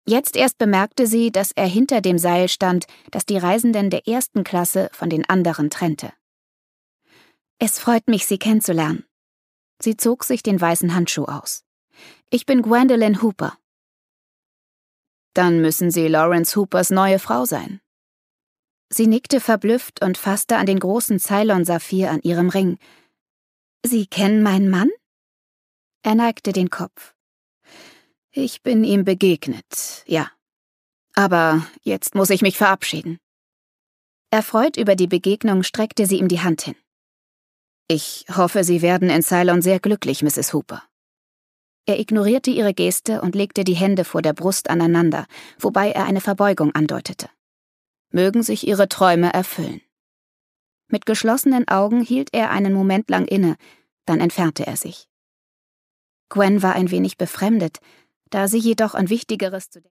Jetzt erst bemerkte sie, dass er hinter dem Seil stand, das die Reisenden der 1. Klasse von den anderen trennte. »Es freut mich, Sie kennenzulernen.« Sie zog sich den weißen Handschuh aus. »Ich bin Gwendolyn Hooper.« »Dann müssen Sie Lawrence Hoopers neue Frau sein.« Sie nickte verblüfft und fasste an den großen Ceylon-Saphir an ihrem Ring. »Sie kennen meinen Mann?« Er neigte den Kopf. »Ich bin ihm begegnet, ja. Aber jetzt muss ich mich verabschieden.« Erfreut über die Begegnung streckte sie ihm die Hand hin. »Ich hoffe, Sie werden in Ceylon sehr glücklich, Mrs. Hooper.« Er ignorierte ihre Geste und legte die Hände vor der Brust aneinander, wobei er eine Verbeugung andeutete. Mögen sich Ihre Träume erfüllen. Mit geschlossenen Augen hielt er einen Moment lang inne, dann entfernte er sich. Gwen war ein wenig befremdet, da sie jedoch an Wichtigeres zu denken